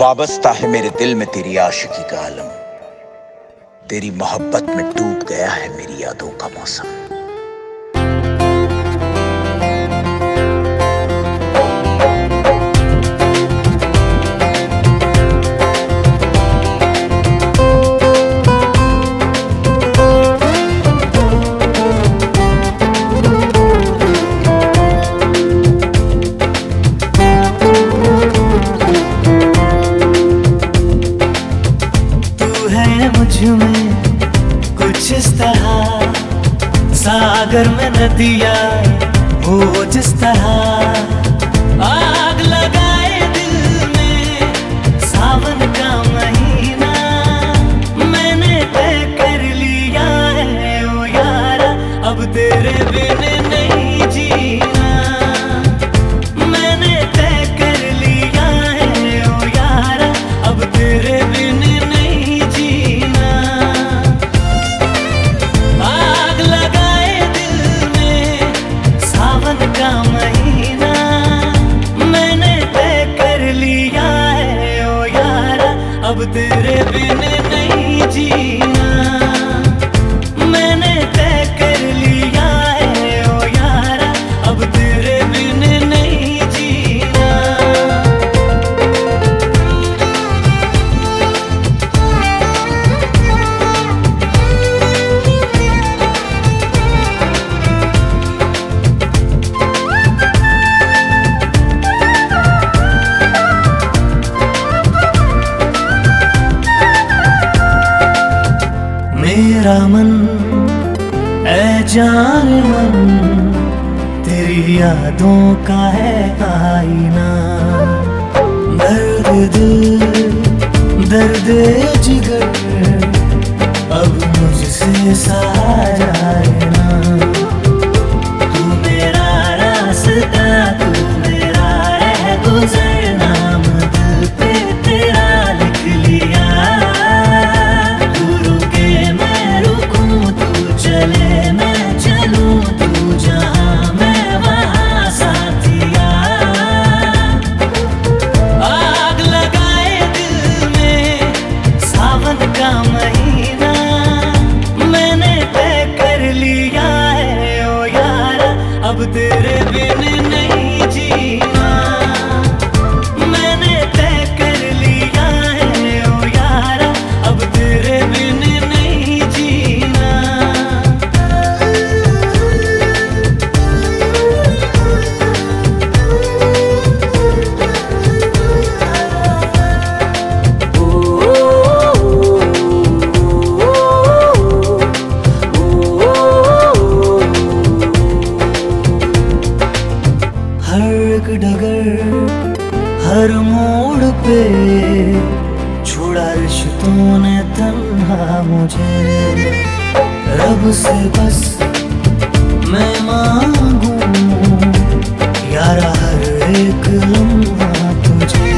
वाबस्ता है मेरे दिल में तेरी आशिकी का आलम। तेरी मोहब्बत में डूब गया है मेरी यादों का मौसम। में कुछ इस तरह सागर में नदियाँ हो जिस तरह आग लगाए दिल में सावन का महीना मैंने तय कर लिया है ओ यारा अब तेरे बिन नहीं जीना। मैंने तय कर लिया है ओ यारा अब तेरे बिन अब तेरे बिन नहीं जीना। मैंने तय कर लिया है ओ यारा अब तेरे बिन नहीं जीना। मेरा मन ऐ जान मन तेरी यादों का है आईना। दर्द दिल दर्द जिगर अब मुझसे सहा जाए ना। तू मेरा रास्ता तू मेरा रह गुजर नाम दिल पे तेरा लिख लिया। चले मैं चलूं तू जहां मैं वहां साथिया। आग लगाए दिल में सावन का महीना मैंने तय कर लिया है ओ यारा अब तेरे बिन नहीं जीना। मैंने तय कर लिया है ओ यारा अब तेरे बिन नहीं जीना। डगर हर मोड़ पे छोड़ा रिश्तों ने तन्हा मुझे। रब से बस मैं मांगूं यारा हर एक लम्हा तुझे।